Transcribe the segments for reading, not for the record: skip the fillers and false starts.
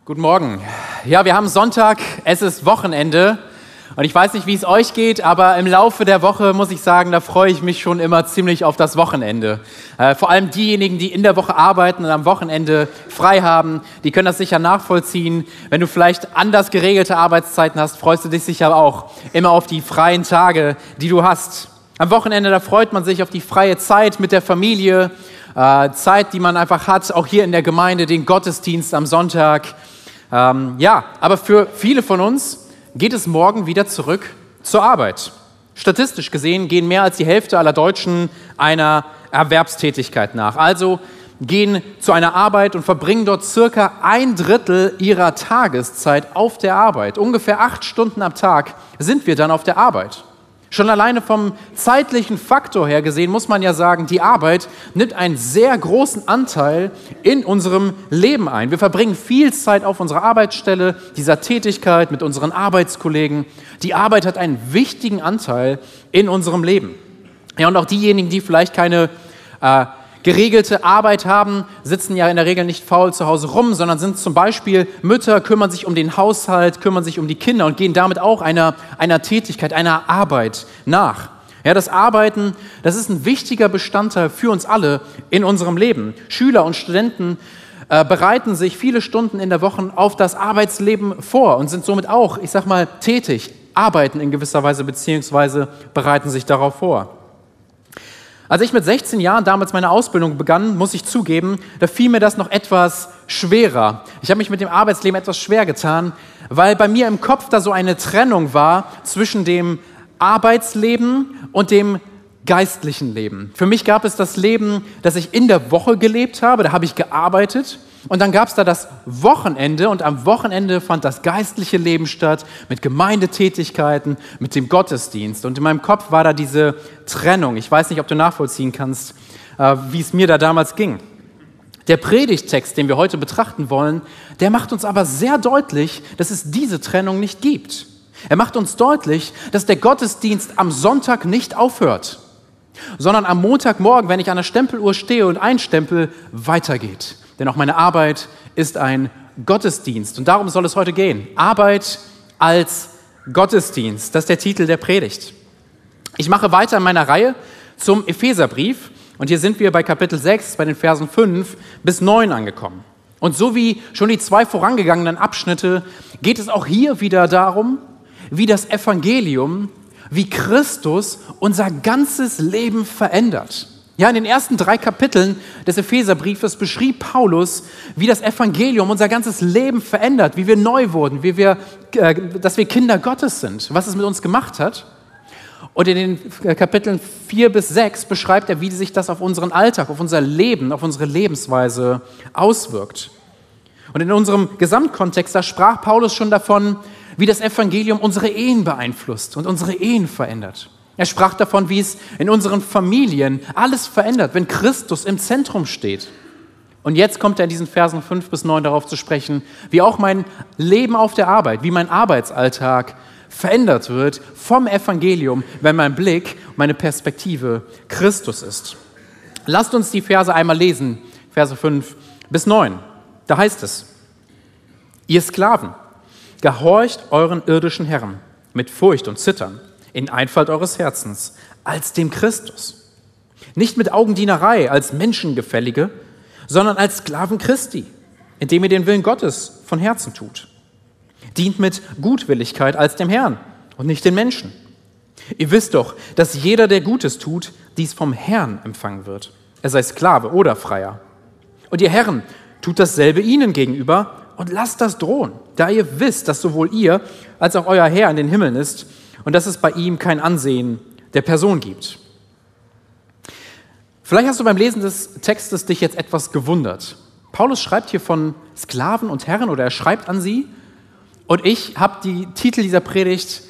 Guten Morgen. Ja, wir haben Sonntag, es ist Wochenende und ich weiß nicht, wie es euch geht, aber im Laufe der Woche muss ich sagen, da freue ich mich schon immer ziemlich auf das Wochenende. Vor allem diejenigen, die in der Woche arbeiten und am Wochenende frei haben, die können das sicher nachvollziehen. Wenn du vielleicht anders geregelte Arbeitszeiten hast, freust du dich sicher auch immer auf die freien Tage, die du hast. Am Wochenende, da freut man sich auf die freie Zeit mit der Familie, Zeit, die man einfach hat, auch hier in der Gemeinde, den Gottesdienst am Sonntag. Aber für viele von uns geht es morgen wieder zurück zur Arbeit. Statistisch gesehen gehen mehr als die Hälfte aller Deutschen einer Erwerbstätigkeit nach. Also gehen zu einer Arbeit und verbringen dort circa 1/3 ihrer Tageszeit auf der Arbeit. Ungefähr 8 Stunden am Tag sind wir dann auf der Arbeit. Schon alleine vom zeitlichen Faktor her gesehen muss man ja sagen, die Arbeit nimmt einen sehr großen Anteil in unserem Leben ein. Wir verbringen viel Zeit auf unserer Arbeitsstelle, dieser Tätigkeit mit unseren Arbeitskollegen. Die Arbeit hat einen wichtigen Anteil in unserem Leben. Ja, und auch diejenigen, die vielleicht keine geregelte Arbeit haben, sitzen ja in der Regel nicht faul zu Hause rum, sondern sind zum Beispiel Mütter, kümmern sich um den Haushalt, kümmern sich um die Kinder und gehen damit auch einer Tätigkeit, einer Arbeit nach. Ja, das Arbeiten, das ist ein wichtiger Bestandteil für uns alle in unserem Leben. Schüler und Studenten bereiten sich viele Stunden in der Woche auf das Arbeitsleben vor und sind somit auch, tätig, arbeiten in gewisser Weise beziehungsweise bereiten sich darauf vor. Als ich mit 16 Jahren damals meine Ausbildung begann, muss ich zugeben, da fiel mir das noch etwas schwerer. Ich habe mich mit dem Arbeitsleben etwas schwer getan, weil bei mir im Kopf da so eine Trennung war zwischen dem Arbeitsleben und dem geistlichen Leben. Für mich gab es das Leben, das ich in der Woche gelebt habe, da habe ich gearbeitet. Und dann gab es da das Wochenende und am Wochenende fand das geistliche Leben statt mit Gemeindetätigkeiten, mit dem Gottesdienst. Und in meinem Kopf war da diese Trennung. Ich weiß nicht, ob du nachvollziehen kannst, wie es mir da damals ging. Der Predigttext, den wir heute betrachten wollen, der macht uns aber sehr deutlich, dass es diese Trennung nicht gibt. Er macht uns deutlich, dass der Gottesdienst am Sonntag nicht aufhört, sondern am Montagmorgen, wenn ich an der Stempeluhr stehe und einstempel, weitergeht. Denn auch meine Arbeit ist ein Gottesdienst. Und darum soll es heute gehen. Arbeit als Gottesdienst. Das ist der Titel der Predigt. Ich mache weiter in meiner Reihe zum Epheserbrief. Und hier sind wir bei Kapitel 6, bei den Versen 5 bis 9 angekommen. Und so wie schon die 2 vorangegangenen Abschnitte, geht es auch hier wieder darum, wie das Evangelium, wie Christus unser ganzes Leben verändert. Ja, in den ersten 3 Kapiteln des Epheserbriefes beschrieb Paulus, wie das Evangelium unser ganzes Leben verändert, wie wir neu wurden, dass wir Kinder Gottes sind, was es mit uns gemacht hat. Und in den Kapiteln 4 bis 6 beschreibt er, wie sich das auf unseren Alltag, auf unser Leben, auf unsere Lebensweise auswirkt. Und in unserem Gesamtkontext, da sprach Paulus schon davon, wie das Evangelium unsere Ehen beeinflusst und unsere Ehen verändert. Er sprach davon, wie es in unseren Familien alles verändert, wenn Christus im Zentrum steht. Und jetzt kommt er in diesen Versen 5 bis 9 darauf zu sprechen, wie auch mein Leben auf der Arbeit, wie mein Arbeitsalltag verändert wird vom Evangelium, wenn mein Blick, meine Perspektive Christus ist. Lasst uns die Verse einmal lesen, Verse 5 bis 9. Da heißt es: Ihr Sklaven, gehorcht euren irdischen Herren mit Furcht und Zittern, in Einfalt eures Herzens, als dem Christus. Nicht mit Augendienerei als Menschengefällige, sondern als Sklaven Christi, indem ihr den Willen Gottes von Herzen tut. Dient mit Gutwilligkeit als dem Herrn und nicht den Menschen. Ihr wisst doch, dass jeder, der Gutes tut, dies vom Herrn empfangen wird. Er sei Sklave oder Freier. Und ihr Herren, tut dasselbe ihnen gegenüber und lasst das drohen, da ihr wisst, dass sowohl ihr als auch euer Herr in den Himmeln ist und dass es bei ihm kein Ansehen der Person gibt. Vielleicht hast du beim Lesen des Textes dich jetzt etwas gewundert. Paulus schreibt hier von Sklaven und Herren oder er schreibt an sie und ich habe die Titel dieser Predigt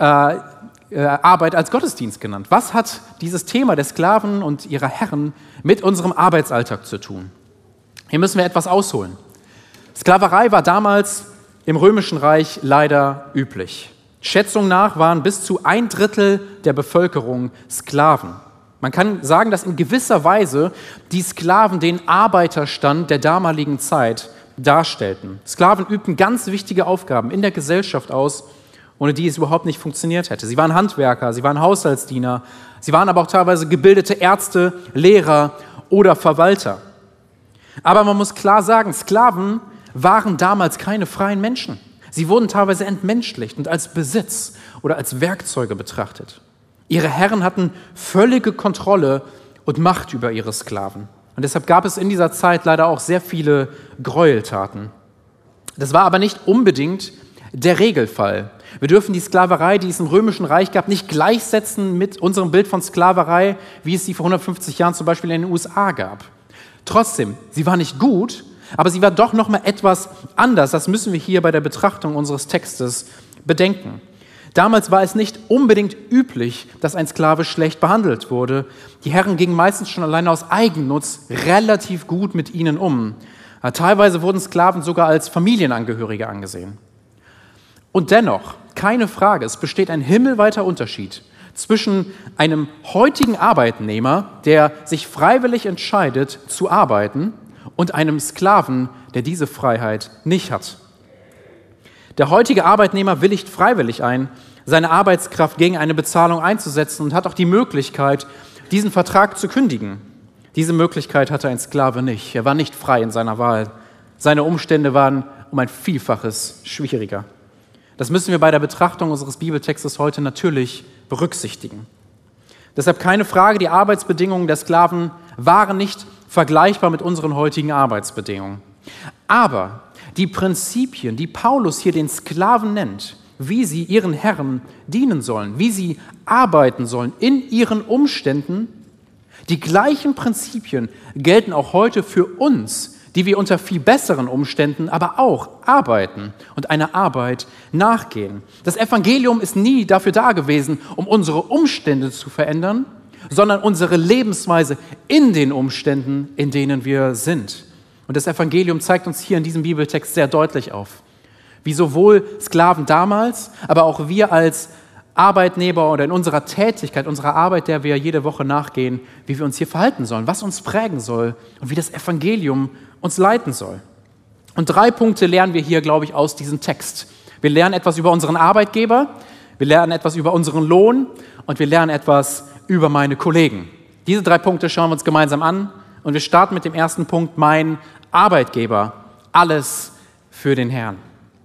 Arbeit als Gottesdienst genannt. Was hat dieses Thema der Sklaven und ihrer Herren mit unserem Arbeitsalltag zu tun? Hier müssen wir etwas ausholen. Sklaverei war damals im Römischen Reich leider üblich. Schätzung nach waren bis zu 1/3 der Bevölkerung Sklaven. Man kann sagen, dass in gewisser Weise die Sklaven den Arbeiterstand der damaligen Zeit darstellten. Sklaven übten ganz wichtige Aufgaben in der Gesellschaft aus, ohne die es überhaupt nicht funktioniert hätte. Sie waren Handwerker, sie waren Haushaltsdiener, sie waren aber auch teilweise gebildete Ärzte, Lehrer oder Verwalter. Aber man muss klar sagen, Sklaven waren damals keine freien Menschen. Sie wurden teilweise entmenschlicht und als Besitz oder als Werkzeuge betrachtet. Ihre Herren hatten völlige Kontrolle und Macht über ihre Sklaven. Und deshalb gab es in dieser Zeit leider auch sehr viele Gräueltaten. Das war aber nicht unbedingt der Regelfall. Wir dürfen die Sklaverei, die es im Römischen Reich gab, nicht gleichsetzen mit unserem Bild von Sklaverei, wie es sie vor 150 Jahren zum Beispiel in den USA gab. Trotzdem, sie war nicht gut, aber sie war doch noch mal etwas anders. Das müssen wir hier bei der Betrachtung unseres Textes bedenken. Damals war es nicht unbedingt üblich, dass ein Sklave schlecht behandelt wurde. Die Herren gingen meistens schon alleine aus Eigennutz relativ gut mit ihnen um. Teilweise wurden Sklaven sogar als Familienangehörige angesehen. Und dennoch, keine Frage, es besteht ein himmelweiter Unterschied zwischen einem heutigen Arbeitnehmer, der sich freiwillig entscheidet zu arbeiten, und einem Sklaven, der diese Freiheit nicht hat. Der heutige Arbeitnehmer willigt freiwillig ein, seine Arbeitskraft gegen eine Bezahlung einzusetzen und hat auch die Möglichkeit, diesen Vertrag zu kündigen. Diese Möglichkeit hatte ein Sklave nicht. Er war nicht frei in seiner Wahl. Seine Umstände waren um ein Vielfaches schwieriger. Das müssen wir bei der Betrachtung unseres Bibeltextes heute natürlich berücksichtigen. Deshalb keine Frage, die Arbeitsbedingungen der Sklaven waren nicht vergleichbar mit unseren heutigen Arbeitsbedingungen. Aber die Prinzipien, die Paulus hier den Sklaven nennt, wie sie ihren Herren dienen sollen, wie sie arbeiten sollen in ihren Umständen, die gleichen Prinzipien gelten auch heute für uns, die wir unter viel besseren Umständen aber auch arbeiten und einer Arbeit nachgehen. Das Evangelium ist nie dafür da gewesen, um unsere Umstände zu verändern, sondern unsere Lebensweise in den Umständen, in denen wir sind. Und das Evangelium zeigt uns hier in diesem Bibeltext sehr deutlich auf, wie sowohl Sklaven damals, aber auch wir als Arbeitnehmer oder in unserer Tätigkeit, unserer Arbeit, der wir jede Woche nachgehen, wie wir uns hier verhalten sollen, was uns prägen soll und wie das Evangelium uns leiten soll. Und 3 Punkte lernen wir hier, glaube ich, aus diesem Text. Wir lernen etwas über unseren Arbeitgeber, wir lernen etwas über unseren Lohn und wir lernen etwas über meine Kollegen. Diese 3 Punkte schauen wir uns gemeinsam an und wir starten mit dem ersten Punkt, mein Arbeitgeber, alles für den Herrn.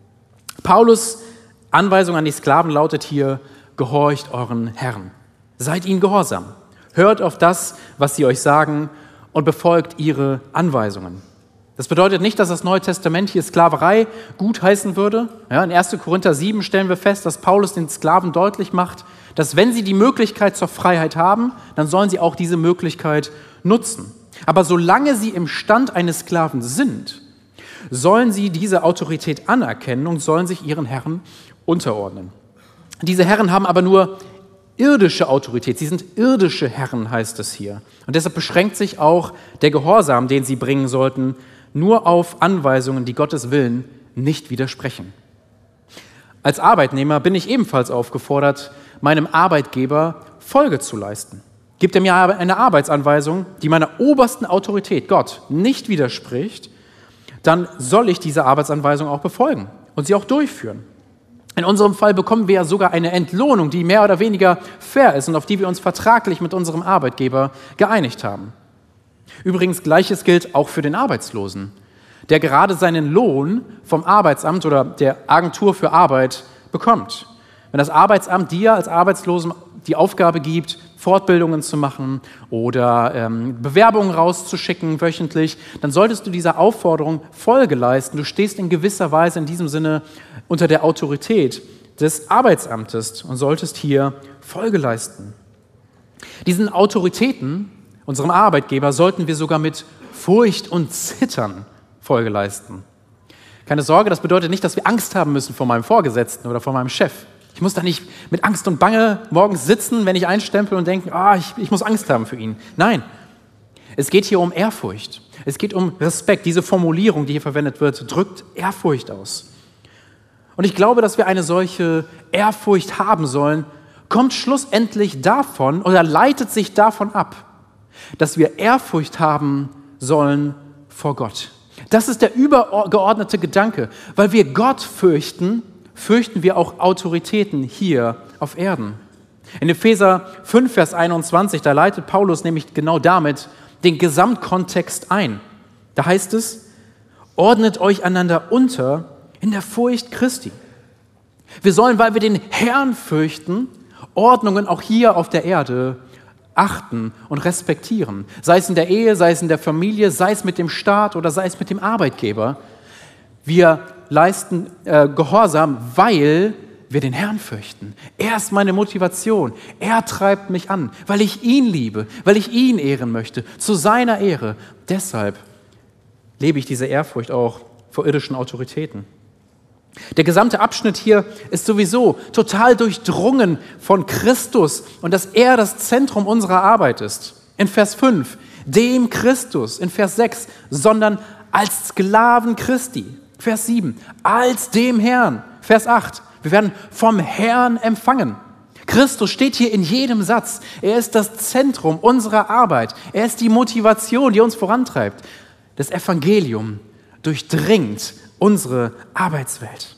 Paulus' Anweisung an die Sklaven lautet hier, gehorcht euren Herren. Seid ihnen gehorsam. Hört auf das, was sie euch sagen und befolgt ihre Anweisungen. Das bedeutet nicht, dass das Neue Testament hier Sklaverei gutheißen würde. Ja, in 1. Korinther 7 stellen wir fest, dass Paulus den Sklaven deutlich macht, dass wenn sie die Möglichkeit zur Freiheit haben, dann sollen sie auch diese Möglichkeit nutzen. Aber solange sie im Stand eines Sklaven sind, sollen sie diese Autorität anerkennen und sollen sich ihren Herren unterordnen. Diese Herren haben aber nur irdische Autorität. Sie sind irdische Herren, heißt es hier. Und deshalb beschränkt sich auch der Gehorsam, den sie bringen sollten, nur auf Anweisungen, die Gottes Willen nicht widersprechen. Als Arbeitnehmer bin ich ebenfalls aufgefordert, meinem Arbeitgeber Folge zu leisten. Gibt er mir eine Arbeitsanweisung, die meiner obersten Autorität, Gott, nicht widerspricht, dann soll ich diese Arbeitsanweisung auch befolgen und sie auch durchführen. In unserem Fall bekommen wir ja sogar eine Entlohnung, die mehr oder weniger fair ist und auf die wir uns vertraglich mit unserem Arbeitgeber geeinigt haben. Übrigens, Gleiches gilt auch für den Arbeitslosen, der gerade seinen Lohn vom Arbeitsamt oder der Agentur für Arbeit bekommt. Wenn das Arbeitsamt dir als Arbeitslosen die Aufgabe gibt, Fortbildungen zu machen oder Bewerbungen rauszuschicken wöchentlich, dann solltest du dieser Aufforderung Folge leisten. Du stehst in gewisser Weise in diesem Sinne unter der Autorität des Arbeitsamtes und solltest hier Folge leisten. Diesen Autoritäten, unserem Arbeitgeber, sollten wir sogar mit Furcht und Zittern Folge leisten. Keine Sorge, das bedeutet nicht, dass wir Angst haben müssen vor meinem Vorgesetzten oder vor meinem Chef. Ich muss da nicht mit Angst und Bange morgens sitzen, wenn ich einstempel und denke, ich muss Angst haben für ihn. Nein, es geht hier um Ehrfurcht. Es geht um Respekt. Diese Formulierung, die hier verwendet wird, drückt Ehrfurcht aus. Und ich glaube, dass wir eine solche Ehrfurcht haben sollen, kommt schlussendlich davon oder leitet sich davon ab, dass wir Ehrfurcht haben sollen vor Gott. Das ist der übergeordnete Gedanke. Weil wir Gott fürchten, fürchten wir auch Autoritäten hier auf Erden. In Epheser 5, Vers 21, da leitet Paulus nämlich genau damit den Gesamtkontext ein. Da heißt es, ordnet euch einander unter in der Furcht Christi. Wir sollen, weil wir den Herrn fürchten, Ordnungen auch hier auf der Erde achten und respektieren. Sei es in der Ehe, sei es in der Familie, sei es mit dem Staat oder sei es mit dem Arbeitgeber. Wir leisten Gehorsam, weil wir den Herrn fürchten. Er ist meine Motivation. Er treibt mich an, weil ich ihn liebe, weil ich ihn ehren möchte, zu seiner Ehre. Deshalb lebe ich diese Ehrfurcht auch vor irdischen Autoritäten. Der gesamte Abschnitt hier ist sowieso total durchdrungen von Christus und dass er das Zentrum unserer Arbeit ist. In Vers 5, dem Christus. In Vers 6, sondern als Sklaven Christi. Vers 7, als dem Herrn. Vers 8, wir werden vom Herrn empfangen. Christus steht hier in jedem Satz. Er ist das Zentrum unserer Arbeit. Er ist die Motivation, die uns vorantreibt. Das Evangelium durchdringt unsere Arbeitswelt.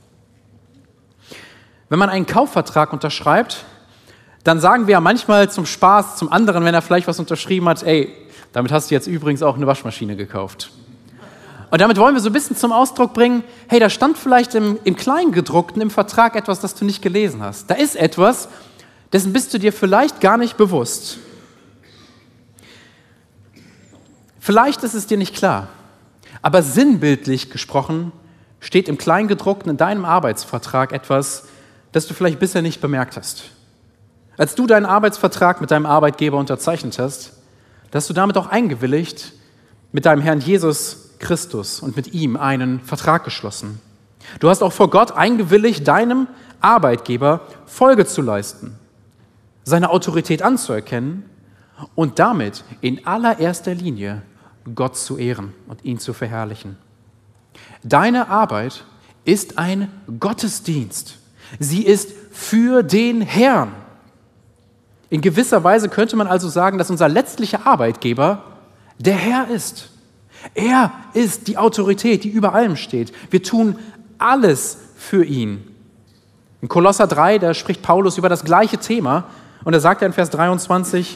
Wenn man einen Kaufvertrag unterschreibt, dann sagen wir ja manchmal zum Spaß zum anderen, wenn er vielleicht was unterschrieben hat, ey, damit hast du jetzt übrigens auch eine Waschmaschine gekauft. Und damit wollen wir so ein bisschen zum Ausdruck bringen, hey, da stand vielleicht im Kleingedruckten im Vertrag etwas, das du nicht gelesen hast. Da ist etwas, dessen bist du dir vielleicht gar nicht bewusst. Vielleicht ist es dir nicht klar, aber sinnbildlich gesprochen steht im Kleingedruckten in deinem Arbeitsvertrag etwas, das du vielleicht bisher nicht bemerkt hast. Als du deinen Arbeitsvertrag mit deinem Arbeitgeber unterzeichnet hast, hast du damit auch eingewilligt, mit deinem Herrn Jesus Christus und mit ihm einen Vertrag geschlossen. Du hast auch vor Gott eingewilligt, deinem Arbeitgeber Folge zu leisten, seine Autorität anzuerkennen und damit in allererster Linie Gott zu ehren und ihn zu verherrlichen. Deine Arbeit ist ein Gottesdienst. Sie ist für den Herrn. In gewisser Weise könnte man also sagen, dass unser letztlicher Arbeitgeber der Herr ist. Er ist die Autorität, die über allem steht. Wir tun alles für ihn. In Kolosser 3, da spricht Paulus über das gleiche Thema und er sagt in Vers 23,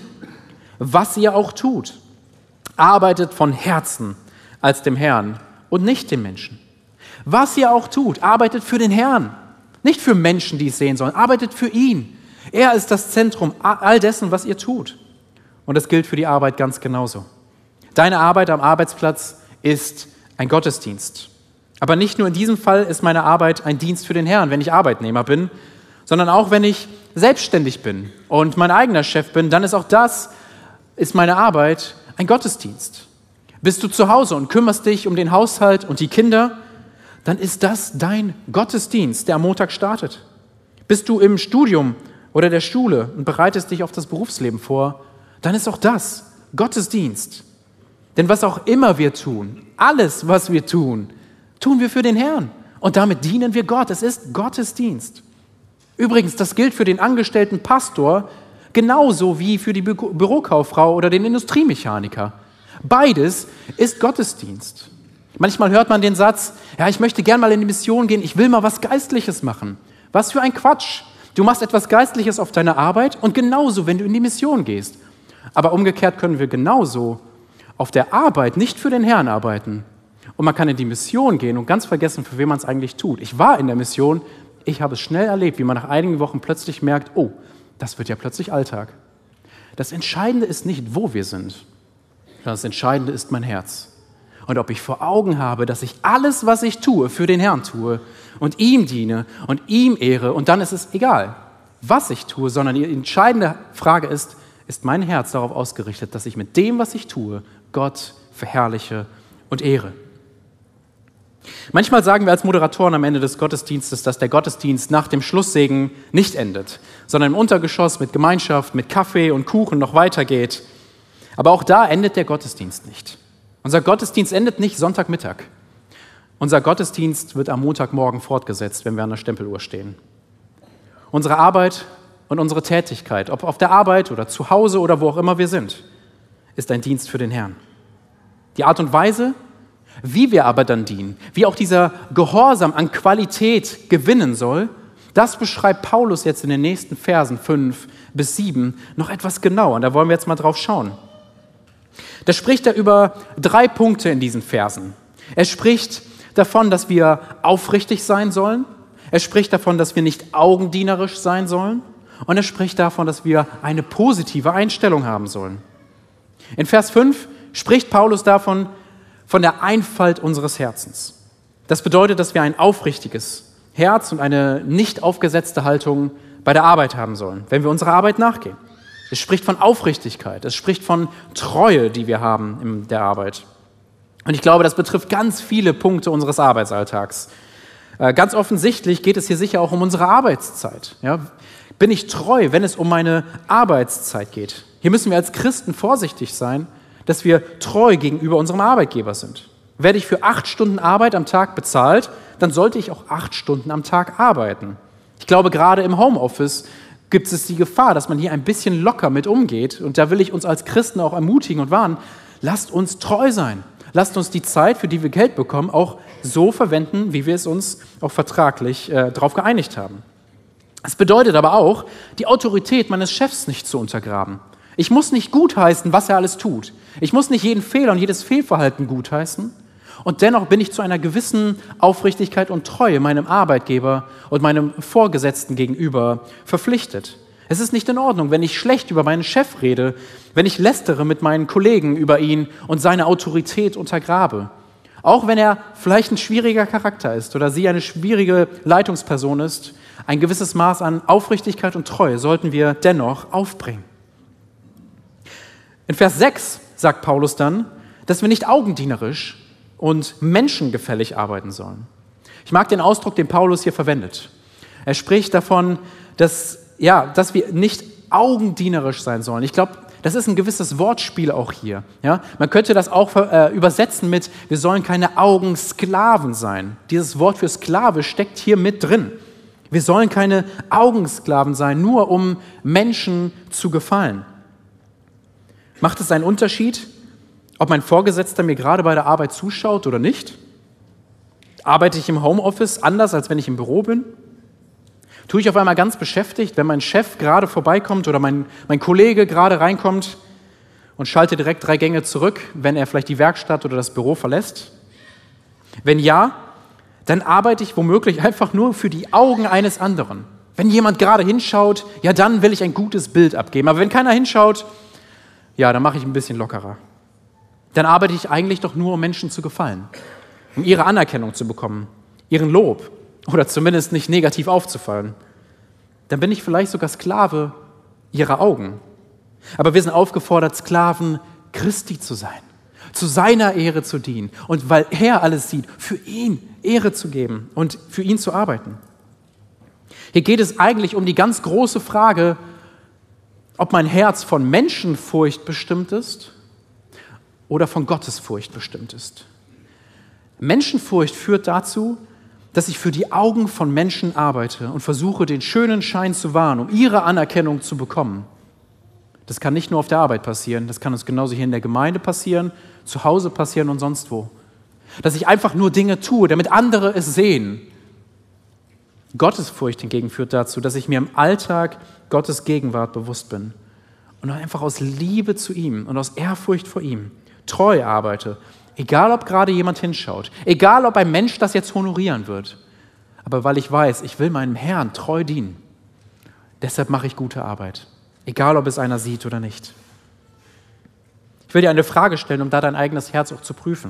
was ihr auch tut, arbeitet von Herzen als dem Herrn und nicht dem Menschen. Was ihr auch tut, arbeitet für den Herrn, nicht für Menschen, die es sehen sollen, arbeitet für ihn. Er ist das Zentrum all dessen, was ihr tut. Und das gilt für die Arbeit ganz genauso. Deine Arbeit am Arbeitsplatz ist ein Gottesdienst. Aber nicht nur in diesem Fall ist meine Arbeit ein Dienst für den Herrn, wenn ich Arbeitnehmer bin, sondern auch wenn ich selbstständig bin und mein eigener Chef bin, dann ist auch das, ist meine Arbeit ein Gottesdienst. Bist du zu Hause und kümmerst dich um den Haushalt und die Kinder, dann ist das dein Gottesdienst, der am Montag startet. Bist du im Studium oder der Schule und bereitest dich auf das Berufsleben vor, dann ist auch das Gottesdienst. Denn was auch immer wir tun, alles, was wir tun, tun wir für den Herrn. Und damit dienen wir Gott. Es ist Gottesdienst. Übrigens, das gilt für den angestellten Pastor genauso wie für die Bürokauffrau oder den Industriemechaniker. Beides ist Gottesdienst. Manchmal hört man den Satz, ja, ich möchte gern mal in die Mission gehen, ich will mal was Geistliches machen. Was für ein Quatsch. Du machst etwas Geistliches auf deiner Arbeit und genauso, wenn du in die Mission gehst. Aber umgekehrt können wir genauso auf der Arbeit nicht für den Herrn arbeiten. Und man kann in die Mission gehen und ganz vergessen, für wen man es eigentlich tut. Ich war in der Mission, ich habe es schnell erlebt, wie man nach einigen Wochen plötzlich merkt, oh, das wird ja plötzlich Alltag. Das Entscheidende ist nicht, wo wir sind, sondern das Entscheidende ist mein Herz. Und ob ich vor Augen habe, dass ich alles, was ich tue, für den Herrn tue und ihm diene und ihm ehre. Und dann ist es egal, was ich tue, sondern die entscheidende Frage ist mein Herz darauf ausgerichtet, dass ich mit dem, was ich tue, Gott verherrliche und ehre. Manchmal sagen wir als Moderatoren am Ende des Gottesdienstes, dass der Gottesdienst nach dem Schlusssegen nicht endet, sondern im Untergeschoss mit Gemeinschaft, mit Kaffee und Kuchen noch weitergeht. Aber auch da endet der Gottesdienst nicht. Unser Gottesdienst endet nicht Sonntagmittag. Unser Gottesdienst wird am Montagmorgen fortgesetzt, wenn wir an der Stempeluhr stehen. Unsere Arbeit und unsere Tätigkeit, ob auf der Arbeit oder zu Hause oder wo auch immer wir sind, ist ein Dienst für den Herrn. Die Art und Weise, Wie wir aber dann dienen, wie auch dieser Gehorsam an Qualität gewinnen soll, das beschreibt Paulus jetzt in den nächsten Versen 5 bis 7 noch etwas genauer. Und da wollen wir jetzt mal drauf schauen. Da spricht er über 3 Punkte in diesen Versen. Er spricht davon, dass wir aufrichtig sein sollen. Er spricht davon, dass wir nicht augendienerisch sein sollen. Und er spricht davon, dass wir eine positive Einstellung haben sollen. In Vers 5 spricht Paulus davon, von der Einfalt unseres Herzens. Das bedeutet, dass wir ein aufrichtiges Herz und eine nicht aufgesetzte Haltung bei der Arbeit haben sollen, wenn wir unserer Arbeit nachgehen. Es spricht von Aufrichtigkeit, es spricht von Treue, die wir haben in der Arbeit. Und ich glaube, das betrifft ganz viele Punkte unseres Arbeitsalltags. Ganz offensichtlich geht es hier sicher auch um unsere Arbeitszeit. Ja? Bin ich treu, wenn es um meine Arbeitszeit geht? Hier müssen wir als Christen vorsichtig sein, dass wir treu gegenüber unserem Arbeitgeber sind. Werde ich für 8 Stunden Arbeit am Tag bezahlt, dann sollte ich auch 8 Stunden am Tag arbeiten. Ich glaube, gerade im Homeoffice gibt es die Gefahr, dass man hier ein bisschen locker mit umgeht. Und da will ich uns als Christen auch ermutigen und warnen, lasst uns treu sein. Lasst uns die Zeit, für die wir Geld bekommen, auch so verwenden, wie wir es uns auch vertraglich darauf geeinigt haben. Es bedeutet aber auch, die Autorität meines Chefs nicht zu untergraben. Ich muss nicht gutheißen, was er alles tut. Ich muss nicht jeden Fehler und jedes Fehlverhalten gutheißen. Und dennoch bin ich zu einer gewissen Aufrichtigkeit und Treue meinem Arbeitgeber und meinem Vorgesetzten gegenüber verpflichtet. Es ist nicht in Ordnung, wenn ich schlecht über meinen Chef rede, wenn ich lästere mit meinen Kollegen über ihn und seine Autorität untergrabe. Auch wenn er vielleicht ein schwieriger Charakter ist oder sie eine schwierige Leitungsperson ist, ein gewisses Maß an Aufrichtigkeit und Treue sollten wir dennoch aufbringen. In Vers 6 sagt Paulus dann, dass wir nicht augendienerisch und menschengefällig arbeiten sollen. Ich mag den Ausdruck, den Paulus hier verwendet. Er spricht davon, dass wir nicht augendienerisch sein sollen. Ich glaube, das ist ein gewisses Wortspiel auch hier. Ja? Man könnte das auch übersetzen mit, wir sollen keine Augensklaven sein. Dieses Wort für Sklave steckt hier mit drin. Wir sollen keine Augensklaven sein, nur um Menschen zu gefallen. Macht es einen Unterschied, ob mein Vorgesetzter mir gerade bei der Arbeit zuschaut oder nicht? Arbeite ich im Homeoffice anders, als wenn ich im Büro bin? Tue ich auf einmal ganz beschäftigt, wenn mein Chef gerade vorbeikommt oder mein Kollege gerade reinkommt und schalte direkt 3 Gänge zurück, wenn er vielleicht die Werkstatt oder das Büro verlässt? Wenn ja, dann arbeite ich womöglich einfach nur für die Augen eines anderen. Wenn jemand gerade hinschaut, ja, dann will ich ein gutes Bild abgeben. Aber wenn keiner hinschaut, ja, dann mache ich ein bisschen lockerer. Dann arbeite ich eigentlich doch nur, um Menschen zu gefallen, um ihre Anerkennung zu bekommen, ihren Lob oder zumindest nicht negativ aufzufallen. Dann bin ich vielleicht sogar Sklave ihrer Augen. Aber wir sind aufgefordert, Sklaven Christi zu sein, zu seiner Ehre zu dienen und weil er alles sieht, für ihn Ehre zu geben und für ihn zu arbeiten. Hier geht es eigentlich um die ganz große Frage, ob mein Herz von Menschenfurcht bestimmt ist oder von Gottesfurcht bestimmt ist. Menschenfurcht führt dazu, dass ich für die Augen von Menschen arbeite und versuche, den schönen Schein zu wahren, um ihre Anerkennung zu bekommen. Das kann nicht nur auf der Arbeit passieren, das kann uns genauso hier in der Gemeinde passieren, zu Hause passieren und sonst wo. Dass ich einfach nur Dinge tue, damit andere es sehen. Gottesfurcht hingegen führt dazu, dass ich mir im Alltag Gottes Gegenwart bewusst bin und einfach aus Liebe zu ihm und aus Ehrfurcht vor ihm treu arbeite, egal ob gerade jemand hinschaut, egal ob ein Mensch das jetzt honorieren wird, aber weil ich weiß, ich will meinem Herrn treu dienen, deshalb mache ich gute Arbeit, egal ob es einer sieht oder nicht. Ich will dir eine Frage stellen, um da dein eigenes Herz auch zu prüfen.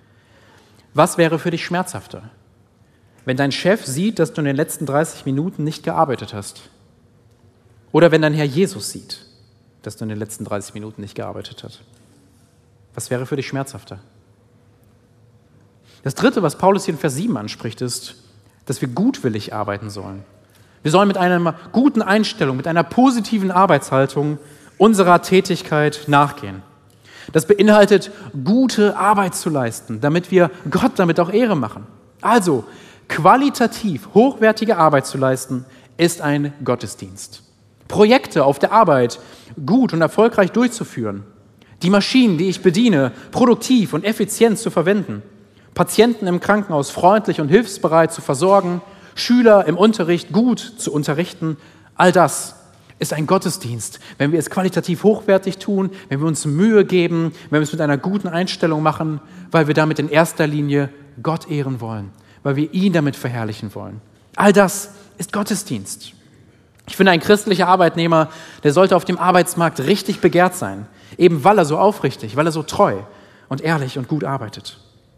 Was wäre für dich schmerzhafter? Wenn dein Chef sieht, dass du in den letzten 30 Minuten nicht gearbeitet hast? Oder wenn dein Herr Jesus sieht, dass du in den letzten 30 Minuten nicht gearbeitet hast? Was wäre für dich schmerzhafter? Das Dritte, was Paulus hier in Vers 7 anspricht, ist, dass wir gutwillig arbeiten sollen. Wir sollen mit einer guten Einstellung, mit einer positiven Arbeitshaltung unserer Tätigkeit nachgehen. Das beinhaltet, gute Arbeit zu leisten, damit wir Gott damit auch Ehre machen. Also, qualitativ hochwertige Arbeit zu leisten, ist ein Gottesdienst. Projekte auf der Arbeit gut und erfolgreich durchzuführen, die Maschinen, die ich bediene, produktiv und effizient zu verwenden, Patienten im Krankenhaus freundlich und hilfsbereit zu versorgen, Schüler im Unterricht gut zu unterrichten, all das ist ein Gottesdienst, wenn wir es qualitativ hochwertig tun, wenn wir uns Mühe geben, wenn wir es mit einer guten Einstellung machen, weil wir damit in erster Linie Gott ehren wollen, weil wir ihn damit verherrlichen wollen. All das ist Gottesdienst. Ich finde, ein christlicher Arbeitnehmer, der sollte auf dem Arbeitsmarkt richtig begehrt sein, eben weil er so aufrichtig, weil er so treu und ehrlich und gut arbeitet.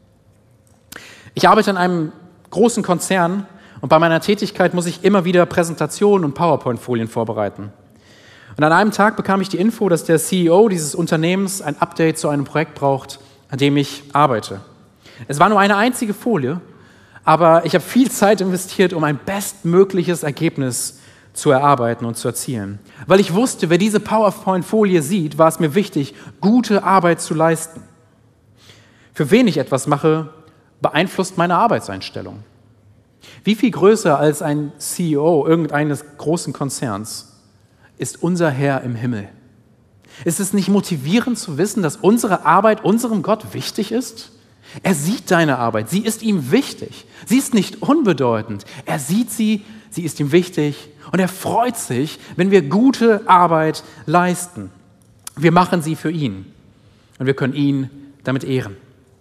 Ich arbeite in einem großen Konzern und bei meiner Tätigkeit muss ich immer wieder Präsentationen und PowerPoint-Folien vorbereiten. Und an einem Tag bekam ich die Info, dass der CEO dieses Unternehmens ein Update zu einem Projekt braucht, an dem ich arbeite. Es war nur eine einzige Folie, aber ich habe viel Zeit investiert, um ein bestmögliches Ergebnis zu erarbeiten und zu erzielen. Weil ich wusste, wer diese PowerPoint-Folie sieht, war es mir wichtig, gute Arbeit zu leisten. Für wen ich etwas mache, beeinflusst meine Arbeitseinstellung. Wie viel größer als ein CEO irgendeines großen Konzerns ist unser Herr im Himmel? Ist es nicht motivierend zu wissen, dass unsere Arbeit unserem Gott wichtig ist? Er sieht deine Arbeit, sie ist ihm wichtig. Sie ist nicht unbedeutend. Er sieht sie, sie ist ihm wichtig und er freut sich, wenn wir gute Arbeit leisten. Wir machen sie für ihn und wir können ihn damit ehren.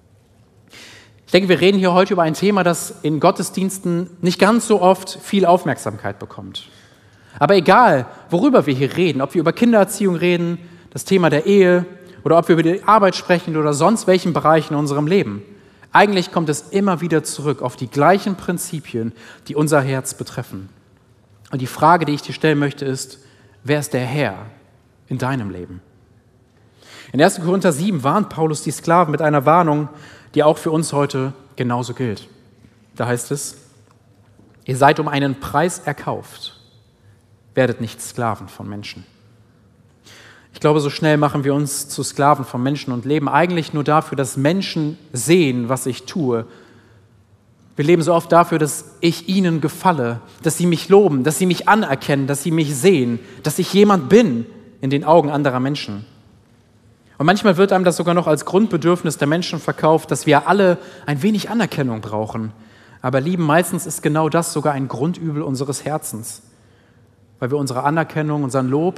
Ich denke, wir reden hier heute über ein Thema, das in Gottesdiensten nicht ganz so oft viel Aufmerksamkeit bekommt. Aber egal, worüber wir hier reden, ob wir über Kindererziehung reden, das Thema der Ehe oder ob wir über die Arbeit sprechen oder sonst welchen Bereich in unserem Leben, eigentlich kommt es immer wieder zurück auf die gleichen Prinzipien, die unser Herz betreffen. Und die Frage, die ich dir stellen möchte, ist, wer ist der Herr in deinem Leben? In 1. Korinther 7 warnt Paulus die Sklaven mit einer Warnung, die auch für uns heute genauso gilt. Da heißt es, ihr seid um einen Preis erkauft, werdet nicht Sklaven von Menschen. Ich glaube, so schnell machen wir uns zu Sklaven von Menschen und leben eigentlich nur dafür, dass Menschen sehen, was ich tue. Wir leben so oft dafür, dass ich ihnen gefalle, dass sie mich loben, dass sie mich anerkennen, dass sie mich sehen, dass ich jemand bin in den Augen anderer Menschen. Und manchmal wird einem das sogar noch als Grundbedürfnis der Menschen verkauft, dass wir alle ein wenig Anerkennung brauchen. Aber Lieben, meistens ist genau das sogar ein Grundübel unseres Herzens, weil wir unsere Anerkennung, unseren Lob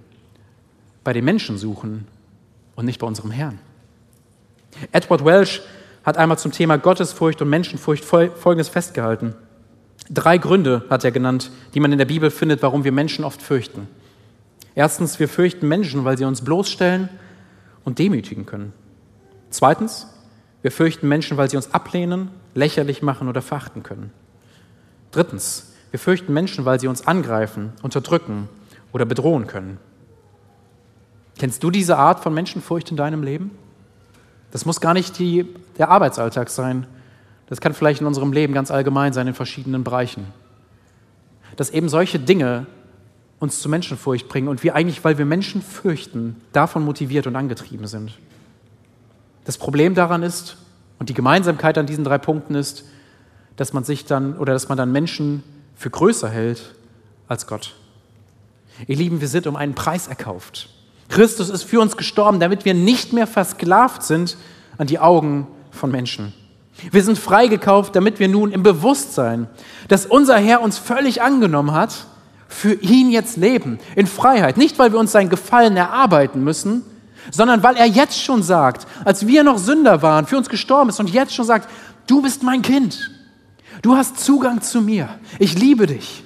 bei den Menschen suchen und nicht bei unserem Herrn. Edward Welch hat einmal zum Thema Gottesfurcht und Menschenfurcht Folgendes festgehalten. 3 Gründe hat er genannt, die man in der Bibel findet, warum wir Menschen oft fürchten. Erstens, wir fürchten Menschen, weil sie uns bloßstellen und demütigen können. Zweitens, wir fürchten Menschen, weil sie uns ablehnen, lächerlich machen oder verachten können. Drittens, wir fürchten Menschen, weil sie uns angreifen, unterdrücken oder bedrohen können. Kennst du diese Art von Menschenfurcht in deinem Leben? Das muss gar nicht der Arbeitsalltag sein. Das kann vielleicht in unserem Leben ganz allgemein sein, in verschiedenen Bereichen. Dass eben solche Dinge uns zu Menschenfurcht bringen und wir eigentlich, weil wir Menschen fürchten, davon motiviert und angetrieben sind. Das Problem daran ist, und die Gemeinsamkeit an diesen 3 Punkten ist, dass man dann Menschen für größer hält als Gott. Ihr Lieben, wir sind um einen Preis erkauft. Christus ist für uns gestorben, damit wir nicht mehr versklavt sind an die Augen von Menschen. Wir sind freigekauft, damit wir nun im Bewusstsein, dass unser Herr uns völlig angenommen hat, für ihn jetzt leben, in Freiheit. Nicht, weil wir uns sein Gefallen erarbeiten müssen, sondern weil er jetzt schon sagt, als wir noch Sünder waren, für uns gestorben ist und jetzt schon sagt, du bist mein Kind. Du hast Zugang zu mir. Ich liebe dich.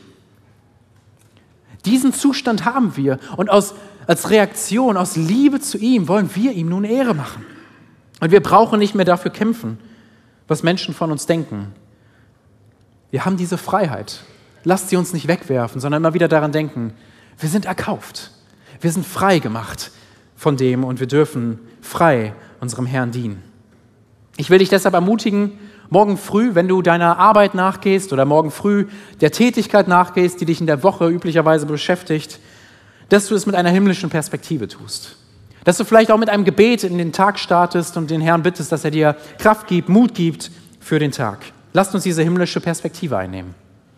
Diesen Zustand haben wir und als Reaktion, aus Liebe zu ihm, wollen wir ihm nun Ehre machen. Und wir brauchen nicht mehr dafür kämpfen, was Menschen von uns denken. Wir haben diese Freiheit. Lasst sie uns nicht wegwerfen, sondern immer wieder daran denken, wir sind erkauft. Wir sind frei gemacht von dem und wir dürfen frei unserem Herrn dienen. Ich will dich deshalb ermutigen, morgen früh, wenn du deiner Arbeit nachgehst oder morgen früh der Tätigkeit nachgehst, die dich in der Woche üblicherweise beschäftigt, dass du es mit einer himmlischen Perspektive tust. Dass du vielleicht auch mit einem Gebet in den Tag startest und den Herrn bittest, dass er dir Kraft gibt, Mut gibt für den Tag. Lasst uns diese himmlische Perspektive einnehmen.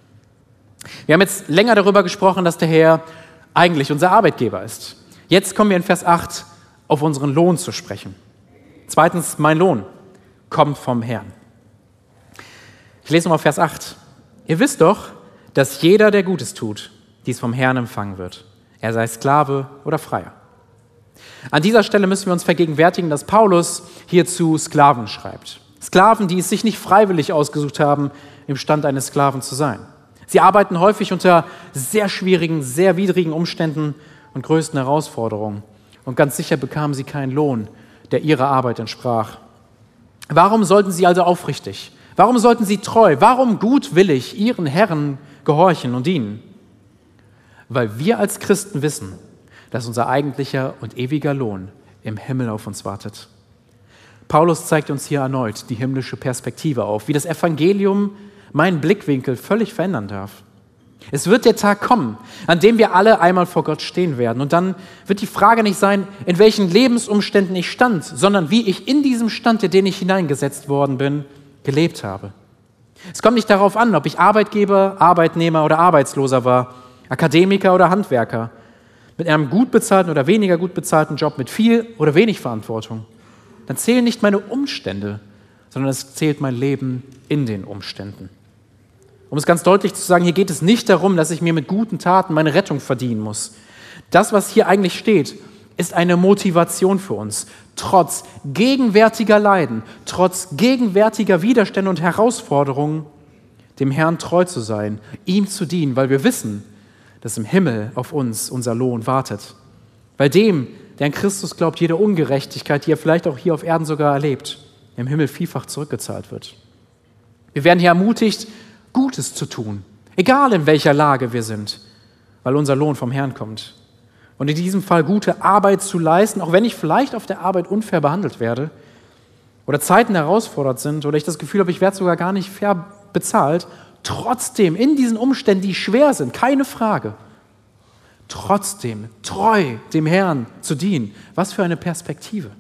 Wir haben jetzt länger darüber gesprochen, dass der Herr eigentlich unser Arbeitgeber ist. Jetzt kommen wir in Vers 8 auf unseren Lohn zu sprechen. Zweitens, mein Lohn kommt vom Herrn. Ich lese nochmal Vers 8. Ihr wisst doch, dass jeder, der Gutes tut, dies vom Herrn empfangen wird. Er sei Sklave oder Freier. An dieser Stelle müssen wir uns vergegenwärtigen, dass Paulus hier zu Sklaven schreibt. Sklaven, die es sich nicht freiwillig ausgesucht haben, im Stand eines Sklaven zu sein. Sie arbeiten häufig unter sehr schwierigen, sehr widrigen Umständen und größten Herausforderungen. Und ganz sicher bekamen sie keinen Lohn, der ihrer Arbeit entsprach. Warum sollten sie also aufrichtig, warum sollten sie treu, warum gutwillig ihren Herren gehorchen und dienen? Weil wir als Christen wissen, dass unser eigentlicher und ewiger Lohn im Himmel auf uns wartet. Paulus zeigt uns hier erneut die himmlische Perspektive auf, wie das Evangelium meinen Blickwinkel völlig verändern darf. Es wird der Tag kommen, an dem wir alle einmal vor Gott stehen werden. Und dann wird die Frage nicht sein, in welchen Lebensumständen ich stand, sondern wie ich in diesem Stand, in den ich hineingesetzt worden bin, gelebt habe. Es kommt nicht darauf an, ob ich Arbeitgeber, Arbeitnehmer oder Arbeitsloser war, Akademiker oder Handwerker, mit einem gut bezahlten oder weniger gut bezahlten Job, mit viel oder wenig Verantwortung. Dann zählen nicht meine Umstände, sondern es zählt mein Leben in den Umständen. Um es ganz deutlich zu sagen, hier geht es nicht darum, dass ich mir mit guten Taten meine Rettung verdienen muss. Das, was hier eigentlich steht, ist eine Motivation für uns, trotz gegenwärtiger Leiden, trotz gegenwärtiger Widerstände und Herausforderungen, dem Herrn treu zu sein, ihm zu dienen, weil wir wissen, dass im Himmel auf uns unser Lohn wartet. Weil dem, der an Christus glaubt, jede Ungerechtigkeit, die er vielleicht auch hier auf Erden sogar erlebt, im Himmel vielfach zurückgezahlt wird. Wir werden hier ermutigt, Gutes zu tun, egal in welcher Lage wir sind, weil unser Lohn vom Herrn kommt. Und in diesem Fall gute Arbeit zu leisten, auch wenn ich vielleicht auf der Arbeit unfair behandelt werde oder Zeiten herausfordernd sind oder ich das Gefühl habe, ich werde sogar gar nicht fair bezahlt, trotzdem in diesen Umständen, die schwer sind, keine Frage, trotzdem treu dem Herrn zu dienen. Was für eine Perspektive.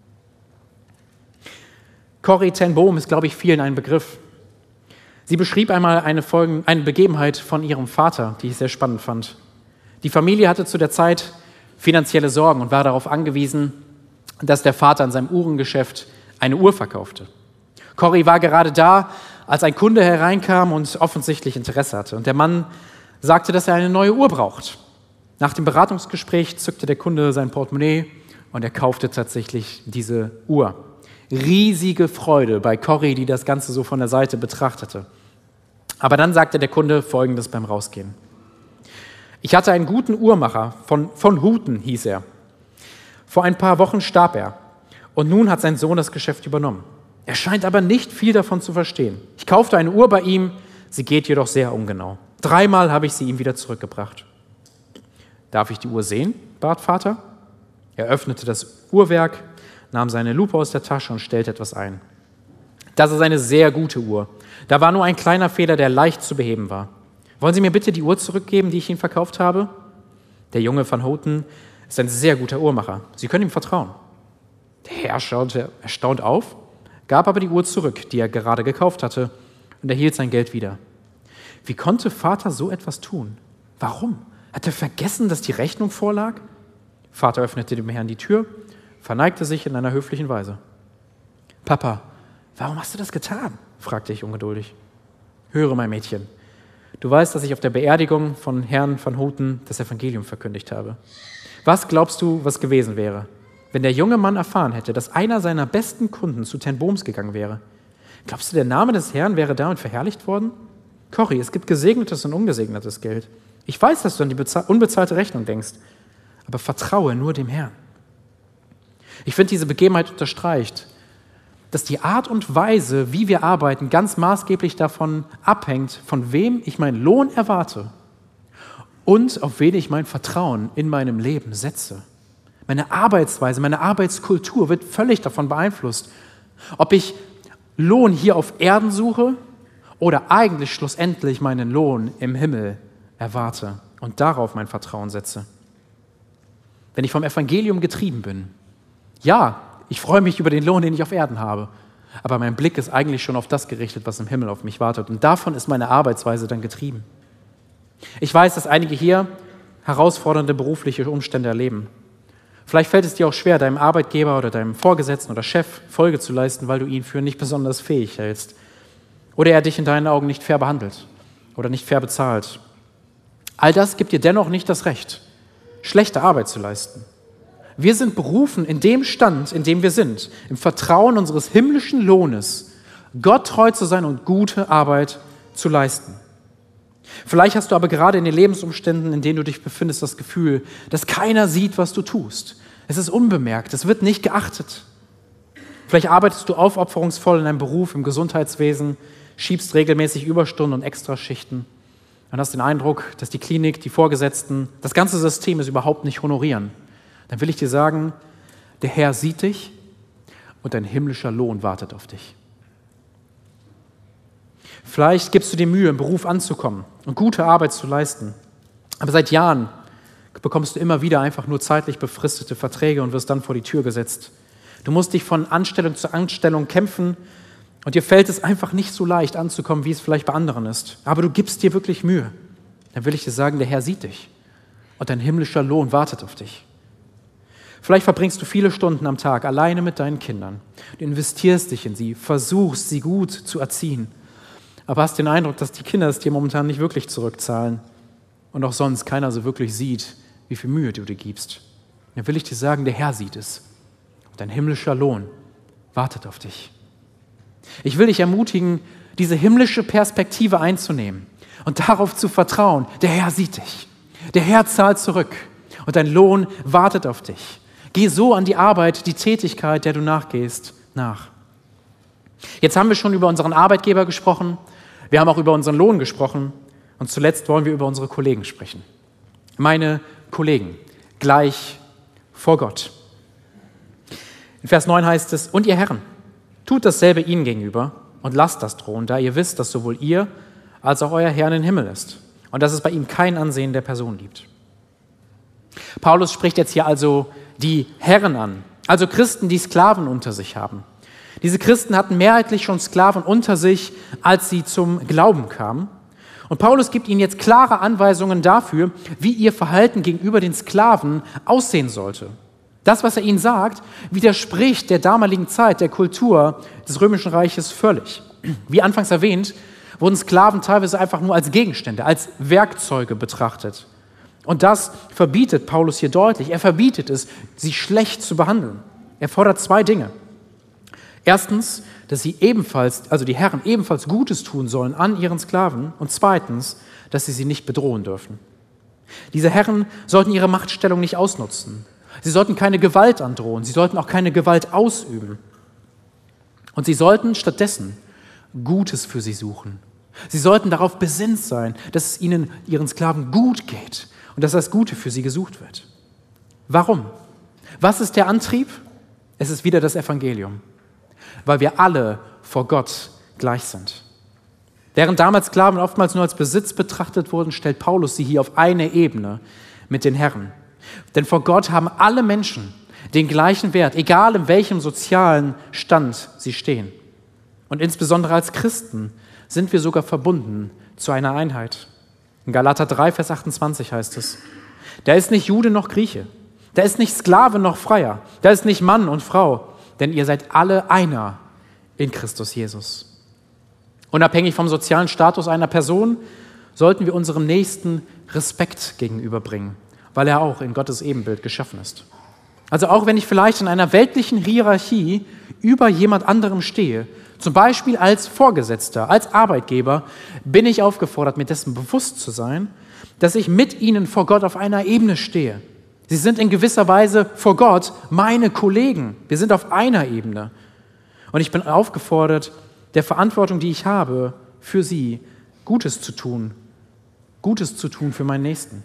Corrie ten Boom ist, glaube ich, vielen ein Begriff. Sie beschrieb einmal eine Begebenheit von ihrem Vater, die ich sehr spannend fand. Die Familie hatte zu der Zeit finanzielle Sorgen und war darauf angewiesen, dass der Vater in seinem Uhrengeschäft eine Uhr verkaufte. Corrie war gerade da, als ein Kunde hereinkam und offensichtlich Interesse hatte. Und der Mann sagte, dass er eine neue Uhr braucht. Nach dem Beratungsgespräch zückte der Kunde sein Portemonnaie und er kaufte tatsächlich diese Uhr. Riesige Freude bei Corrie, die das Ganze so von der Seite betrachtete. Aber dann sagte der Kunde Folgendes beim Rausgehen. Ich hatte einen guten Uhrmacher, von Huten hieß er. Vor ein paar Wochen starb er und nun hat sein Sohn das Geschäft übernommen. Er scheint aber nicht viel davon zu verstehen. Ich kaufte eine Uhr bei ihm, sie geht jedoch sehr ungenau. 3-mal habe ich sie ihm wieder zurückgebracht. Darf ich die Uhr sehen? Bat Vater. Er öffnete das Uhrwerk, nahm seine Lupe aus der Tasche und stellte etwas ein. Das ist eine sehr gute Uhr. Da war nur ein kleiner Fehler, der leicht zu beheben war. Wollen Sie mir bitte die Uhr zurückgeben, die ich Ihnen verkauft habe? Der Junge van Houten ist ein sehr guter Uhrmacher. Sie können ihm vertrauen. Der Herr schaute erstaunt auf, gab aber die Uhr zurück, die er gerade gekauft hatte, und erhielt sein Geld wieder. Wie konnte Vater so etwas tun? Warum? Hat er vergessen, dass die Rechnung vorlag? Vater öffnete dem Herrn die Tür, verneigte sich in einer höflichen Weise. Papa, warum hast du das getan? Fragte ich ungeduldig. Höre, mein Mädchen, du weißt, dass ich auf der Beerdigung von Herrn van Houten das Evangelium verkündigt habe. Was glaubst du, was gewesen wäre, wenn der junge Mann erfahren hätte, dass einer seiner besten Kunden zu ten Booms gegangen wäre? Glaubst du, der Name des Herrn wäre damit verherrlicht worden? Corrie, es gibt gesegnetes und ungesegnetes Geld. Ich weiß, dass du an die unbezahlte Rechnung denkst, aber vertraue nur dem Herrn. Ich finde, diese Begebenheit unterstreicht, dass die Art und Weise, wie wir arbeiten, ganz maßgeblich davon abhängt, von wem ich meinen Lohn erwarte und auf wen ich mein Vertrauen in meinem Leben setze. Meine Arbeitsweise, meine Arbeitskultur wird völlig davon beeinflusst, ob ich Lohn hier auf Erden suche oder eigentlich schlussendlich meinen Lohn im Himmel erwarte und darauf mein Vertrauen setze. Wenn ich vom Evangelium getrieben bin, ja, ich freue mich über den Lohn, den ich auf Erden habe, aber mein Blick ist eigentlich schon auf das gerichtet, was im Himmel auf mich wartet, und davon ist meine Arbeitsweise dann getrieben. Ich weiß, dass einige hier herausfordernde berufliche Umstände erleben. Vielleicht fällt es dir auch schwer, deinem Arbeitgeber oder deinem Vorgesetzten oder Chef Folge zu leisten, weil du ihn für nicht besonders fähig hältst. oder er dich in deinen Augen nicht fair behandelt oder nicht fair bezahlt. All das gibt dir dennoch nicht das Recht, schlechte Arbeit zu leisten. Wir sind berufen, in dem Stand, in dem wir sind, im Vertrauen unseres himmlischen Lohnes, Gott treu zu sein und gute Arbeit zu leisten. Vielleicht hast du aber gerade in den Lebensumständen, in denen du dich befindest, das Gefühl, dass keiner sieht, was du tust. Es ist unbemerkt, es wird nicht geachtet. Vielleicht arbeitest du aufopferungsvoll in einem Beruf im Gesundheitswesen, schiebst regelmäßig Überstunden und Extraschichten und hast den Eindruck, dass die Klinik, die Vorgesetzten, das ganze System es überhaupt nicht honorieren. Dann will ich dir sagen, der Herr sieht dich und dein himmlischer Lohn wartet auf dich. Vielleicht gibst du dir Mühe, im Beruf anzukommen und gute Arbeit zu leisten. Aber seit Jahren bekommst du immer wieder einfach nur zeitlich befristete Verträge und wirst dann vor die Tür gesetzt. Du musst dich von Anstellung zu Anstellung kämpfen und dir fällt es einfach nicht so leicht anzukommen, wie es vielleicht bei anderen ist. Aber du gibst dir wirklich Mühe. Dann will ich dir sagen, der Herr sieht dich und dein himmlischer Lohn wartet auf dich. Vielleicht verbringst du viele Stunden am Tag alleine mit deinen Kindern. Du investierst dich in sie, versuchst, sie gut zu erziehen. Aber hast den Eindruck, dass die Kinder es dir momentan nicht wirklich zurückzahlen und auch sonst keiner so wirklich sieht, wie viel Mühe du dir gibst. Dann will ich dir sagen, der Herr sieht es. Und dein himmlischer Lohn wartet auf dich. Ich will dich ermutigen, diese himmlische Perspektive einzunehmen und darauf zu vertrauen, der Herr sieht dich. Der Herr zahlt zurück und dein Lohn wartet auf dich. Geh so an die Arbeit, die Tätigkeit, der du nachgehst, nach. Jetzt haben wir schon über unseren Arbeitgeber gesprochen, wir haben auch über unseren Lohn gesprochen und zuletzt wollen wir über unsere Kollegen sprechen. Meine Kollegen, gleich vor Gott. In Vers 9 heißt es, und ihr Herren, tut dasselbe ihnen gegenüber und lasst das drohen, da ihr wisst, dass sowohl ihr als auch euer Herr in den Himmel ist und dass es bei ihm kein Ansehen der Person gibt. Paulus spricht jetzt hier also die Herren an, also Christen, die Sklaven unter sich haben. Diese Christen hatten mehrheitlich schon Sklaven unter sich, als sie zum Glauben kamen. Und Paulus gibt ihnen jetzt klare Anweisungen dafür, wie ihr Verhalten gegenüber den Sklaven aussehen sollte. Das, was er ihnen sagt, widerspricht der damaligen Zeit, der Kultur des Römischen Reiches völlig. Wie anfangs erwähnt, wurden Sklaven teilweise einfach nur als Gegenstände, als Werkzeuge betrachtet. Und das verbietet Paulus hier deutlich. Er verbietet es, sie schlecht zu behandeln. Er fordert zwei Dinge. Erstens, dass sie ebenfalls, also die Herren ebenfalls Gutes tun sollen an ihren Sklaven. Und zweitens, dass sie nicht bedrohen dürfen. Diese Herren sollten ihre Machtstellung nicht ausnutzen. Sie sollten keine Gewalt androhen. Sie sollten auch keine Gewalt ausüben. Und sie sollten stattdessen Gutes für sie suchen. Sie sollten darauf besinnt sein, dass es ihnen, ihren Sklaven, gut geht und dass das Gute für sie gesucht wird. Warum? Was ist der Antrieb? Es ist wieder das Evangelium. Weil wir alle vor Gott gleich sind. Während damals Sklaven oftmals nur als Besitz betrachtet wurden, stellt Paulus sie hier auf eine Ebene mit den Herren. Denn vor Gott haben alle Menschen den gleichen Wert, egal in welchem sozialen Stand sie stehen. Und insbesondere als Christen sind wir sogar verbunden zu einer Einheit. In Galater 3, Vers 28 heißt es, da ist nicht Jude noch Grieche, da ist nicht Sklave noch Freier, da ist nicht Mann und Frau, denn ihr seid alle einer in Christus Jesus. Unabhängig vom sozialen Status einer Person sollten wir unserem Nächsten Respekt gegenüberbringen, weil er auch in Gottes Ebenbild geschaffen ist. Also auch wenn ich vielleicht in einer weltlichen Hierarchie über jemand anderem stehe, zum Beispiel als Vorgesetzter, als Arbeitgeber, bin ich aufgefordert, mir dessen bewusst zu sein, dass ich mit ihnen vor Gott auf einer Ebene stehe. Sie sind in gewisser Weise vor Gott meine Kollegen. Wir sind auf einer Ebene. Und ich bin aufgefordert, der Verantwortung, die ich habe, für sie Gutes zu tun für meinen Nächsten.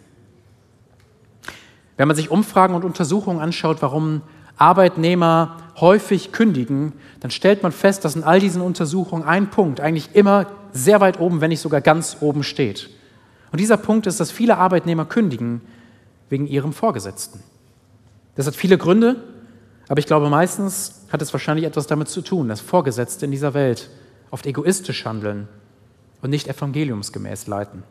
Wenn man sich Umfragen und Untersuchungen anschaut, warum Arbeitnehmer häufig kündigen, dann stellt man fest, dass in all diesen Untersuchungen ein Punkt eigentlich immer sehr weit oben, wenn nicht sogar ganz oben steht. Und dieser Punkt ist, dass viele Arbeitnehmer kündigen wegen ihrem Vorgesetzten. Das hat viele Gründe, aber ich glaube, meistens hat es wahrscheinlich etwas damit zu tun, dass Vorgesetzte in dieser Welt oft egoistisch handeln und nicht evangeliumsgemäß leiten.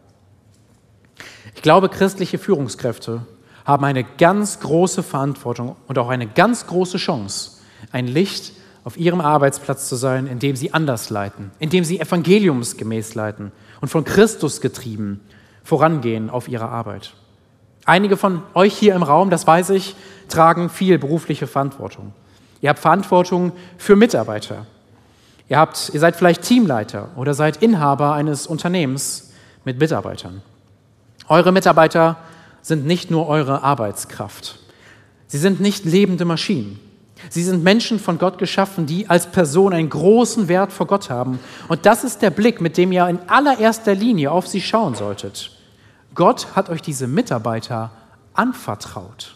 Ich glaube, christliche Führungskräfte haben eine ganz große Verantwortung und auch eine ganz große Chance, ein Licht auf ihrem Arbeitsplatz zu sein, indem sie anders leiten, indem sie evangeliumsgemäß leiten und von Christus getrieben vorangehen auf ihrer Arbeit. Einige von euch hier im Raum, das weiß ich, tragen viel berufliche Verantwortung. Ihr habt Verantwortung für Mitarbeiter. Ihr seid vielleicht Teamleiter oder seid Inhaber eines Unternehmens mit Mitarbeitern. Eure Mitarbeiter sind nicht nur eure Arbeitskraft. Sie sind nicht lebende Maschinen. Sie sind Menschen von Gott geschaffen, die als Person einen großen Wert vor Gott haben. Und das ist der Blick, mit dem ihr in allererster Linie auf sie schauen solltet. Gott hat euch diese Mitarbeiter anvertraut.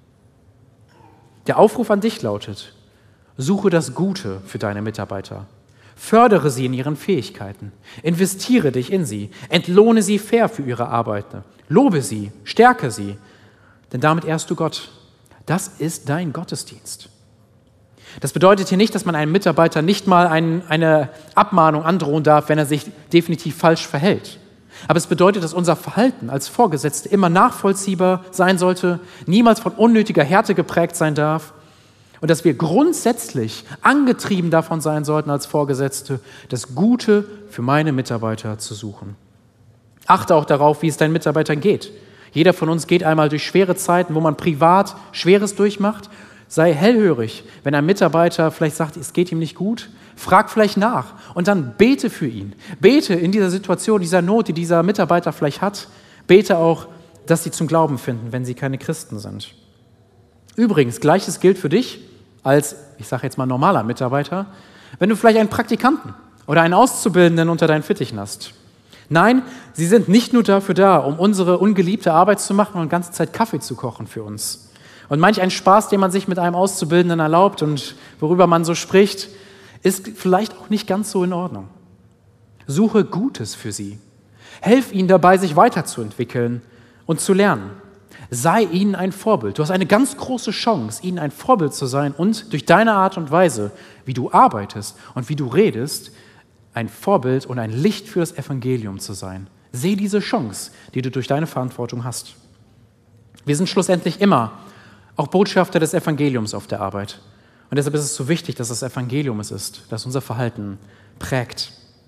Der Aufruf an dich lautet: Suche das Gute für deine Mitarbeiter. Fördere sie in ihren Fähigkeiten. Investiere dich in sie. Entlohne sie fair für ihre Arbeit. Lobe sie, stärke sie. Denn damit ehrst du Gott. Das ist dein Gottesdienst. Das bedeutet hier nicht, dass man einem Mitarbeiter nicht mal eine Abmahnung androhen darf, wenn er sich definitiv falsch verhält. Aber es bedeutet, dass unser Verhalten als Vorgesetzte immer nachvollziehbar sein sollte, niemals von unnötiger Härte geprägt sein darf und dass wir grundsätzlich angetrieben davon sein sollten, als Vorgesetzte das Gute für meine Mitarbeiter zu suchen. Achte auch darauf, wie es deinen Mitarbeitern geht. Jeder von uns geht einmal durch schwere Zeiten, wo man privat Schweres durchmacht. Sei hellhörig, wenn ein Mitarbeiter vielleicht sagt, es geht ihm nicht gut. Frag vielleicht nach und dann bete für ihn. Bete in dieser Situation, dieser Not, die dieser Mitarbeiter vielleicht hat. Bete auch, dass sie zum Glauben finden, wenn sie keine Christen sind. Übrigens, Gleiches gilt für dich als, ich sage jetzt mal, normaler Mitarbeiter, wenn du vielleicht einen Praktikanten oder einen Auszubildenden unter deinen Fittichen hast. Nein, sie sind nicht nur dafür da, um unsere ungeliebte Arbeit zu machen und die ganze Zeit Kaffee zu kochen für uns. Und manch ein Spaß, den man sich mit einem Auszubildenden erlaubt und worüber man so spricht, ist vielleicht auch nicht ganz so in Ordnung. Suche Gutes für sie. Helf ihnen dabei, sich weiterzuentwickeln und zu lernen. Sei ihnen ein Vorbild. Du hast eine ganz große Chance, ihnen ein Vorbild zu sein und durch deine Art und Weise, wie du arbeitest und wie du redest, ein Vorbild und ein Licht für das Evangelium zu sein. Sehe diese Chance, die du durch deine Verantwortung hast. Wir sind schlussendlich immer auch Botschafter des Evangeliums auf der Arbeit. Und deshalb ist es so wichtig, dass das Evangelium es ist, das unser Verhalten prägt.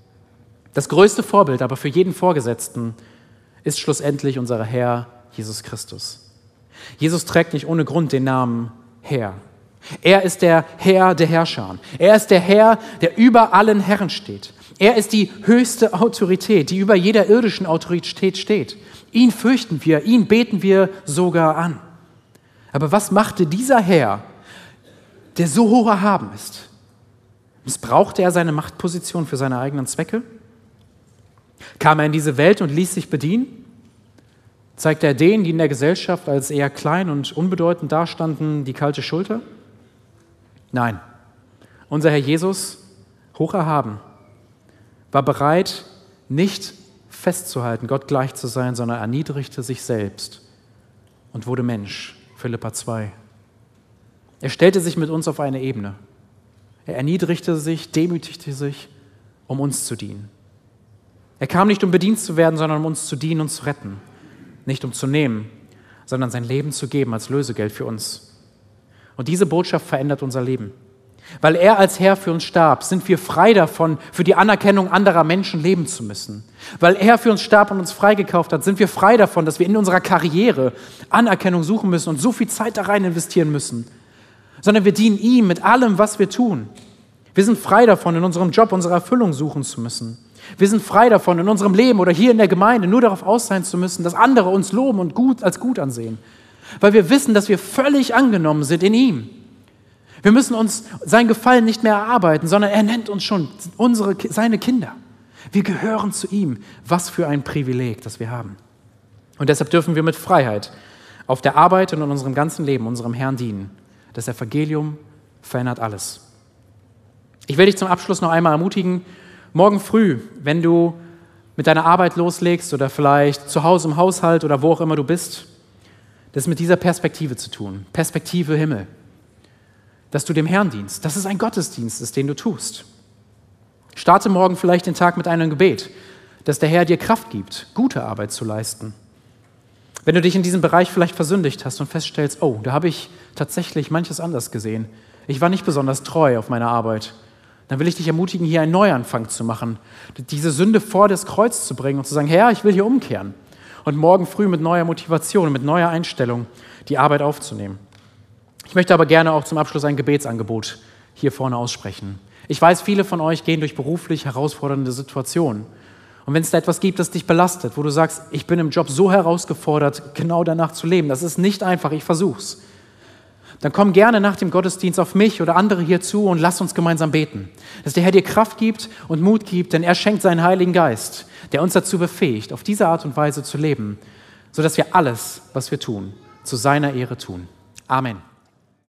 Das größte Vorbild aber für jeden Vorgesetzten ist schlussendlich unser Herr Jesus Christus. Jesus trägt nicht ohne Grund den Namen Herr. Er ist der Herr der Herrscher. Er ist der Herr, der über allen Herren steht. Er ist die höchste Autorität, die über jeder irdischen Autorität steht. Ihn fürchten wir, ihn beten wir sogar an. Aber was machte dieser Herr, der so hoch erhaben ist? Missbrauchte er seine Machtposition für seine eigenen Zwecke? Kam er in diese Welt und ließ sich bedienen? Zeigte er denen, die in der Gesellschaft als eher klein und unbedeutend dastanden, die kalte Schulter? Nein, unser Herr Jesus, hoch erhaben, war bereit, nicht festzuhalten, Gott gleich zu sein, sondern erniedrigte sich selbst und wurde Mensch. Philipper 2. Er stellte sich mit uns auf eine Ebene. Er erniedrigte sich, demütigte sich, um uns zu dienen. Er kam nicht, um bedient zu werden, sondern um uns zu dienen und zu retten. Nicht um zu nehmen, sondern sein Leben zu geben als Lösegeld für uns. Und diese Botschaft verändert unser Leben. Weil er als Herr für uns starb, sind wir frei davon, für die Anerkennung anderer Menschen leben zu müssen. Weil er für uns starb und uns freigekauft hat, sind wir frei davon, dass wir in unserer Karriere Anerkennung suchen müssen und so viel Zeit da rein investieren müssen. Sondern wir dienen ihm mit allem, was wir tun. Wir sind frei davon, in unserem Job unsere Erfüllung suchen zu müssen. Wir sind frei davon, in unserem Leben oder hier in der Gemeinde nur darauf aus sein zu müssen, dass andere uns loben und als gut ansehen. Weil wir wissen, dass wir völlig angenommen sind in ihm. Wir müssen uns sein Gefallen nicht mehr erarbeiten, sondern er nennt uns schon seine Kinder. Wir gehören zu ihm. Was für ein Privileg, das wir haben. Und deshalb dürfen wir mit Freiheit auf der Arbeit und in unserem ganzen Leben unserem Herrn dienen. Das Evangelium verändert alles. Ich will dich zum Abschluss noch einmal ermutigen, morgen früh, wenn du mit deiner Arbeit loslegst oder vielleicht zu Hause im Haushalt oder wo auch immer du bist, das mit dieser Perspektive zu tun. Perspektive Himmel. Dass du dem Herrn dienst, dass es ein Gottesdienst ist, den du tust. Starte morgen vielleicht den Tag mit einem Gebet, dass der Herr dir Kraft gibt, gute Arbeit zu leisten. Wenn du dich in diesem Bereich vielleicht versündigt hast und feststellst, oh, da habe ich tatsächlich manches anders gesehen, ich war nicht besonders treu auf meiner Arbeit. Dann will ich dich ermutigen, hier einen Neuanfang zu machen, diese Sünde vor das Kreuz zu bringen und zu sagen, Herr, ich will hier umkehren und morgen früh mit neuer Motivation, mit neuer Einstellung die Arbeit aufzunehmen. Ich möchte aber gerne auch zum Abschluss ein Gebetsangebot hier vorne aussprechen. Ich weiß, viele von euch gehen durch beruflich herausfordernde Situationen. Und wenn es da etwas gibt, das dich belastet, wo du sagst, ich bin im Job so herausgefordert, genau danach zu leben, das ist nicht einfach, ich versuch's. Dann komm gerne nach dem Gottesdienst auf mich oder andere hier zu und lass uns gemeinsam beten. Dass der Herr dir Kraft gibt und Mut gibt, denn er schenkt seinen Heiligen Geist, der uns dazu befähigt, auf diese Art und Weise zu leben, sodass wir alles, was wir tun, zu seiner Ehre tun. Amen.